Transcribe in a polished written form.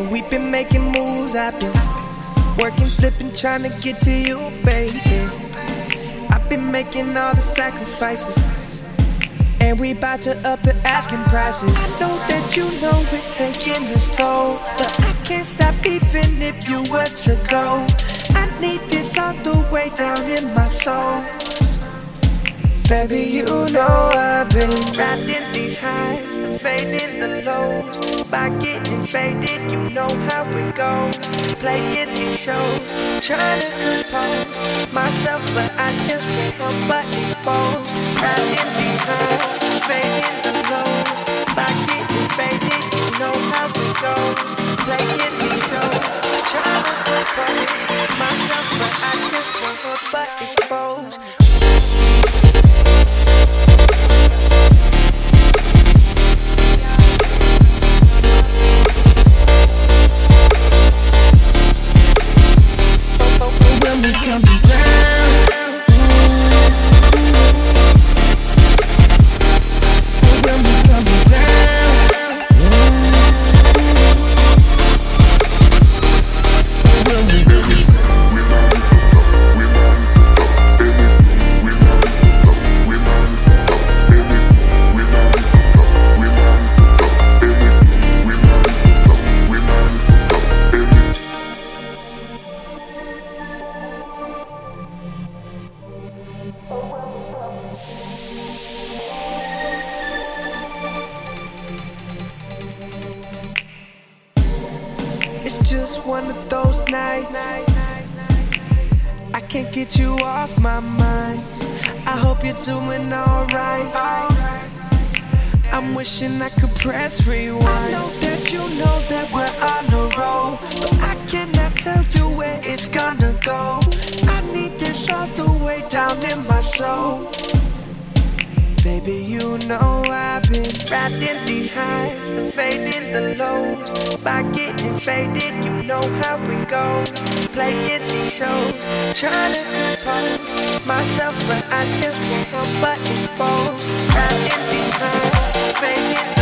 we've been making moves, I've been working, flipping, trying to get to you, baby. I've been making all the sacrifices, and we about to up the asking prices. I know that you know it's taking a toll, but I can't stop even if you were to go. I need this all the way down in my soul. Baby, you know I've been riding these highs and fading the lows. By getting faded, you know how it goes. Playing these shows, trying to compose myself, but I just can't help but expose. Riding these highs and fading the lows. By getting faded, you know how it goes. Playing these shows, trying to compose myself, but I just can't help but expose. When we coming down, when we coming down, when we coming down. It's just one of those nights I can't get you off my mind. I hope you're doing alright. I'm wishing I could press rewind. I know that you know that we're on a roll, but I cannot tell you where it's gonna go. I need this all the way down in my soul. Baby, you know I've been riding these highs and fading the lows. By getting faded, you know how it goes. Playing these shows, trying to compose myself, but I just can't help but expose. Riding these highs and fading